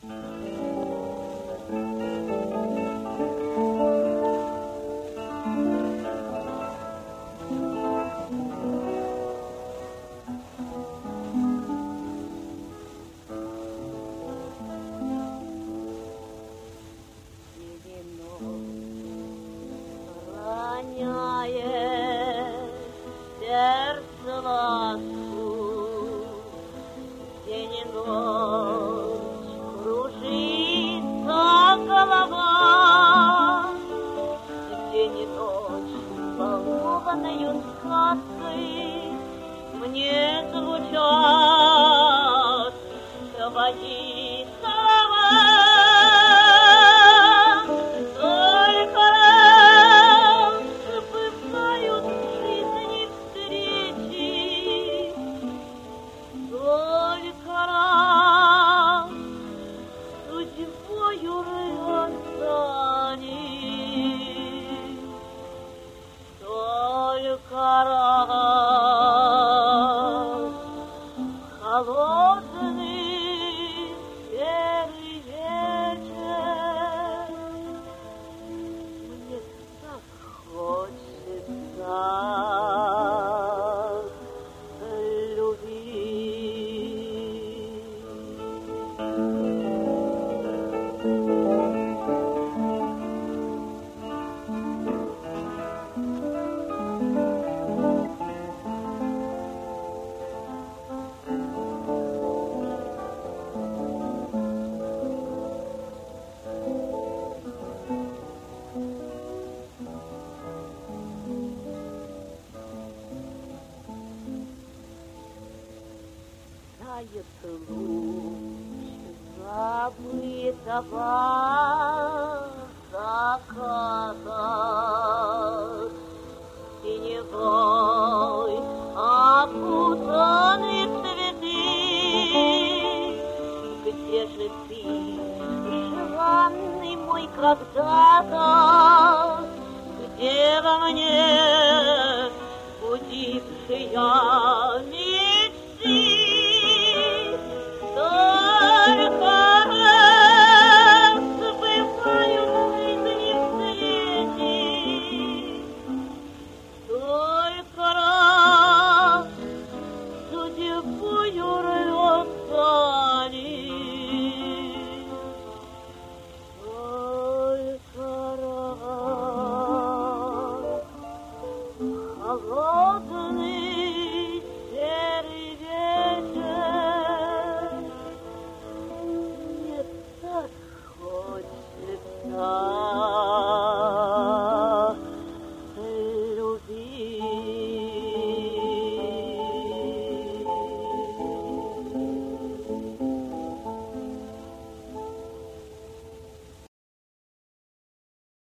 Мне звучат твои слова, только раз бывают в жизни встречи, только раз судьбою расстанешь, только раз. Холодный серый вечер, мне так хочется любить. Тает луч забытого заката, синевой окутаны цветы. Где же ты, желанный мой когда-то? Где во мне будившая